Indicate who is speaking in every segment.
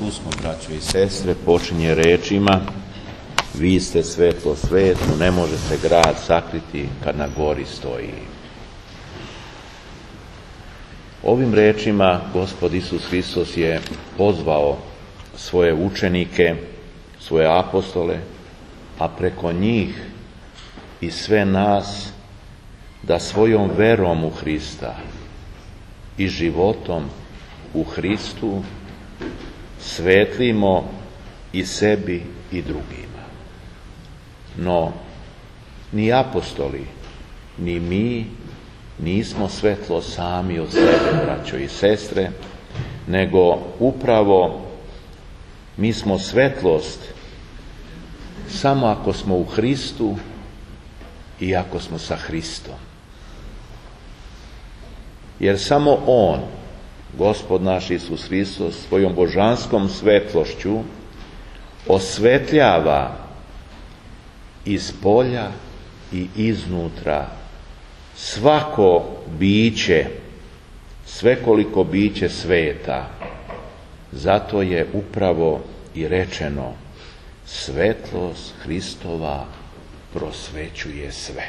Speaker 1: Susmo, braćo i sestre, počinje rečima: vi ste svetlo svetu, ne može se grad sakriti kad na gori stoji. Ovim rečima Gospod Isus Hristos je pozvao svoje učenike, svoje apostole, a preko njih i sve nas da svojom verom u Hrista i životom u Hristu svetlimo i sebi i drugima. No, ni apostoli, ni mi nismo svetlo sami od sebe, braćo i sestre, nego upravo mi smo svetlost samo ako smo u Hristu i ako smo sa Hristom. Jer samo On, Gospod naš Isus Hristos, svojom božanskom svetlošću osvetljava iz polja i iznutra svako biće, svekoliko biće sveta. Zato je upravo i rečeno: svetlost Hristova prosvećuje sve.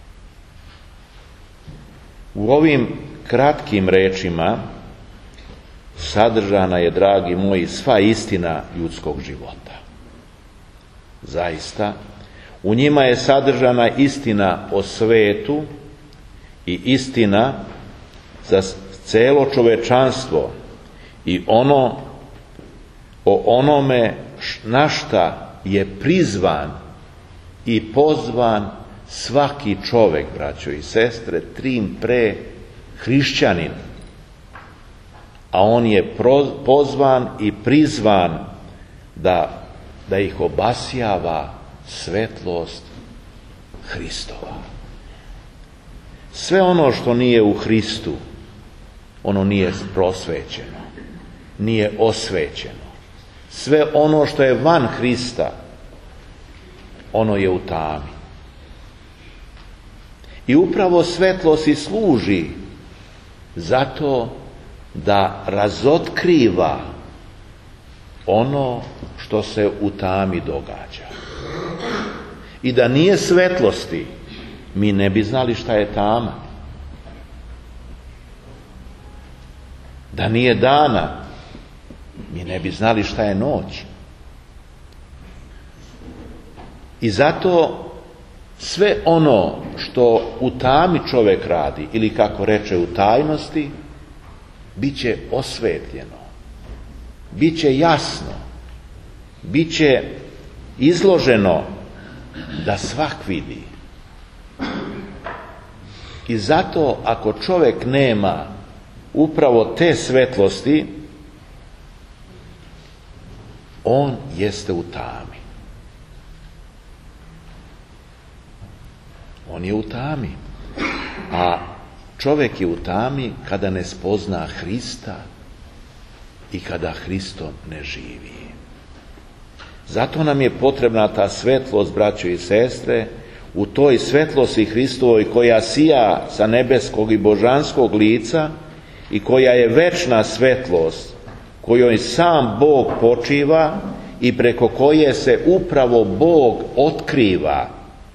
Speaker 1: U ovim kratkim rečima sadržana je, dragi moji, sva istina ljudskog života. Zaista, u njima je sadržana istina o svetu i istina za celo čovečanstvo i o onome na šta je prizvan i pozvan svaki čovek, braćo i sestre, trim pre hrišćanin. A on je pozvan i prizvan da ih obasjava svetlost Hristova. Sve ono što nije u Hristu, ono nije prosvećeno, nije osvećeno. Sve ono što je van Hrista, ono je u tami. I upravo svetlost i služi zato da razotkriva ono što se u tami događa. I da nije svetlosti, mi ne bi znali šta je tama. Da nije dana, mi ne bi znali šta je noć. I zato sve ono što u tami čovjek radi, ili kako reče u tajnosti, bit će osvetljeno, bit će jasno, bit će izloženo da svak vidi. I zato ako čovjek nema upravo te svetlosti, on jeste u tami. On je u tami. A čovjek je u tami kada ne spozna Hrista i kada Hristom ne živi. Zato nam je potrebna ta svetlost, braćo i sestre, u toj svetlosti Hristovoj koja sija sa nebeskog i božanskog lica i koja je večna svetlost, kojoj sam Bog počiva i preko koje se upravo Bog otkriva.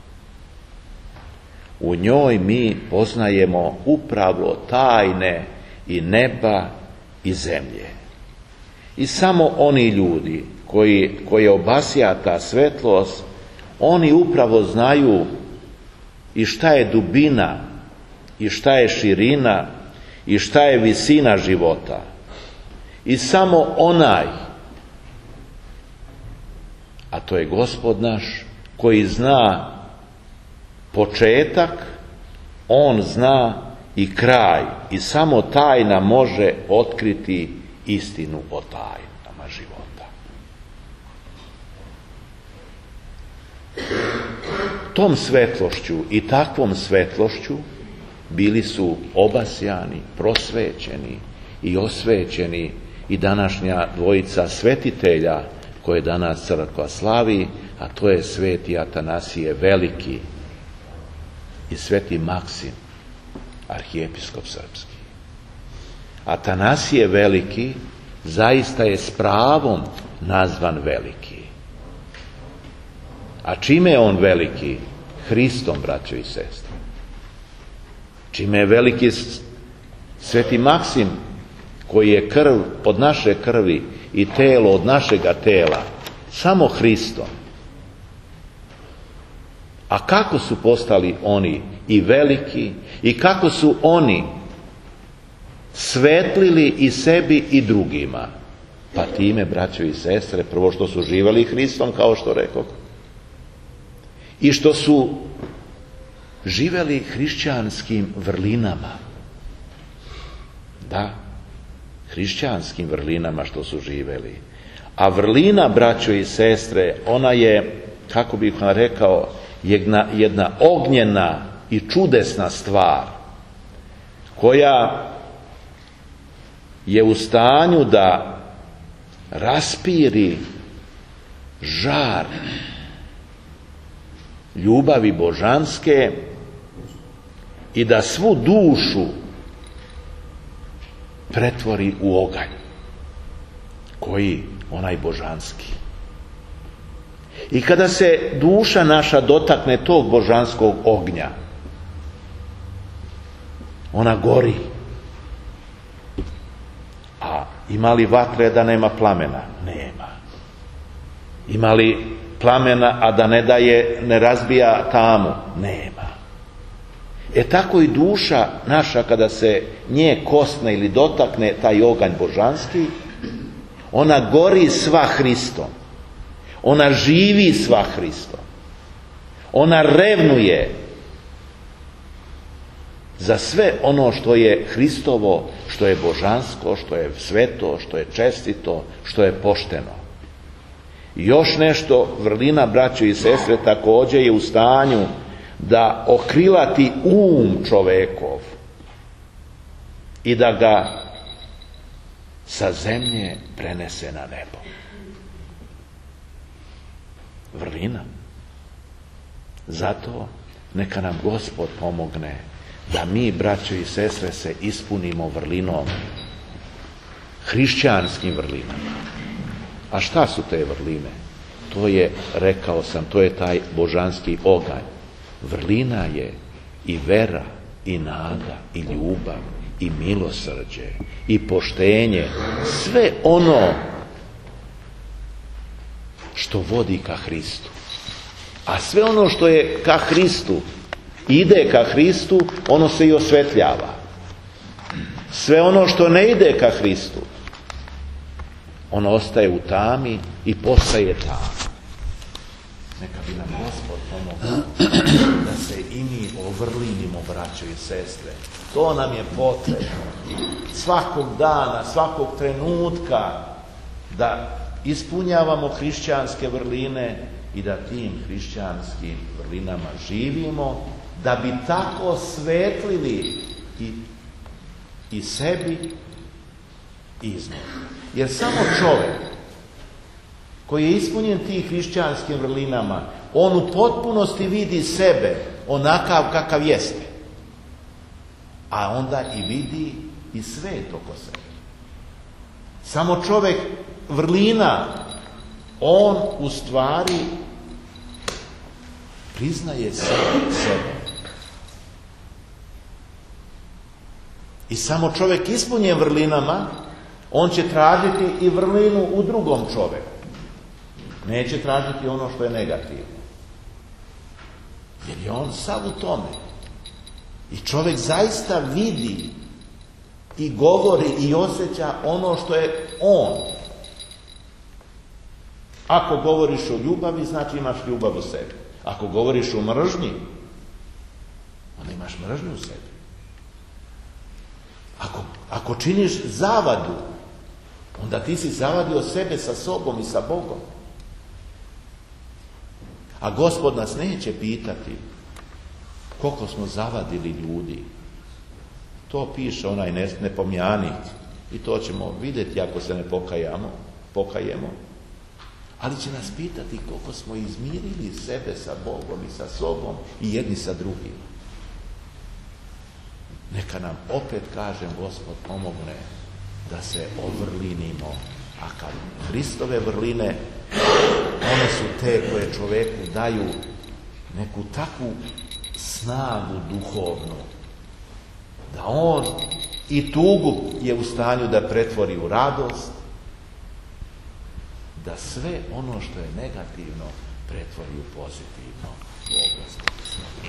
Speaker 1: U njoj mi poznajemo upravo tajne i neba i zemlje. I samo oni ljudi koji obasja ta svetlost, oni upravo znaju i šta je dubina, i šta je širina, i šta je visina života. I samo onaj, a to je Gospod naš, koji zna početak, on zna i kraj, i samo tajna može otkriti istinu o tajnama života. Tom svetlošću i takvom svetlošću bili su obasjani, prosvećeni i osvećeni i današnja dvojica svetitelja koje danas crkva slavi, a to je sveti Atanasije Veliki i sveti Maksim, arhijepiskop srpski. Atanasije Veliki zaista je s pravom nazvan veliki. A čime je on veliki? Hristom, braćo i sestre. Čime je veliki Sveti Maksim, koji je krv od naše krvi i telo od našega tela? Samo Hristom. A kako su postali oni i veliki i kako su oni svetlili i sebi i drugima? Pa time, braćo i sestre, prvo što su živjeli Hristom, kao što rekoh, i što su živjeli hrišćanskim vrlinama. Da, hrišćanskim vrlinama što su živjeli. A vrlina, braćo i sestre, ona je, kako bih vam rekao, jedna ognjena i čudesna stvar, koja je u stanju da raspiri žar ljubavi božanske i da svu dušu pretvori u oganj, koji onaj božanski. I kada se duša naša dotakne tog božanskog ognja, ona gori. A ima li vatre da nema plamena? Nema. Ima li plamena, a da ne razbija tamu? Nema. Tako i duša naša, kada se nje kosne ili dotakne taj oganj božanski, ona gori sva Hristom. Ona živi sva Hristom. Ona revnuje za sve ono što je Hristovo, što je božansko, što je sveto, što je čestito, što je pošteno. I još nešto, vrlina, braćo i sestre, također je u stanju da okrilati čovekov i da ga sa zemlje prenese na nebo. Vrlina. Zato neka nam Gospod pomogne da mi, braćo i sestre, se ispunimo vrlinom, hrišćanskim vrlinama. A šta su te vrline? To je, rekao sam, to je taj božanski oganj. Vrlina je i vera, i nada, i ljubav, i milosrđe, i poštenje. Sve ono što vodi ka Hristu. A sve ono što je ka Hristu, ide ka Hristu, ono se i osvetljava. Sve ono što ne ide ka Hristu, ono ostaje u tami i postaje tama. Neka bi nam Gospod pomogao da se i mi ovrlinimo, braćo i sestre. To nam je potrebno. Svakog dana, svakog trenutka da ispunjavamo hrišćanske vrline i da tim hrišćanskim vrlinama živimo, da bi tako svetlili i sebi i iznutra. Jer samo čovjek koji je ispunjen tim hrišćanskim vrlinama, on u potpunosti vidi sebe onakav kakav jeste. A onda i vidi i svet oko sebe. Samo čovjek vrlina, on u stvari priznaje sebe. I samo čovjek ispunjen vrlinama, on će tražiti i vrlinu u drugom čovjeku. Neće tražiti ono što je negativno. Jer je on sav u tome. I čovjek zaista vidi i govori i osjeća ono što je on. Ako govoriš o ljubavi, znači imaš ljubav u sebi. Ako govoriš o mržnji, onda imaš mržnju u sebi. Ako činiš zavadu, onda ti si zavadio sebe sa sobom i sa Bogom. A Gospod nas neće pitati koliko smo zavadili ljudi. To piše onaj ne pomjani. I to ćemo vidjeti ako se ne pokajemo. Ali će nas pitati koliko smo izmirili sebe sa Bogom i sa sobom i jedni sa drugim. Neka nam opet, kažem, Gospod pomogne da se ovrlinimo. A kad Hristove vrline, one su te koje čoveku daju neku takvu snagu duhovnu, da on i tugu je u stanju da pretvori u radost, da sve ono što je negativno pretvori u pozitivno.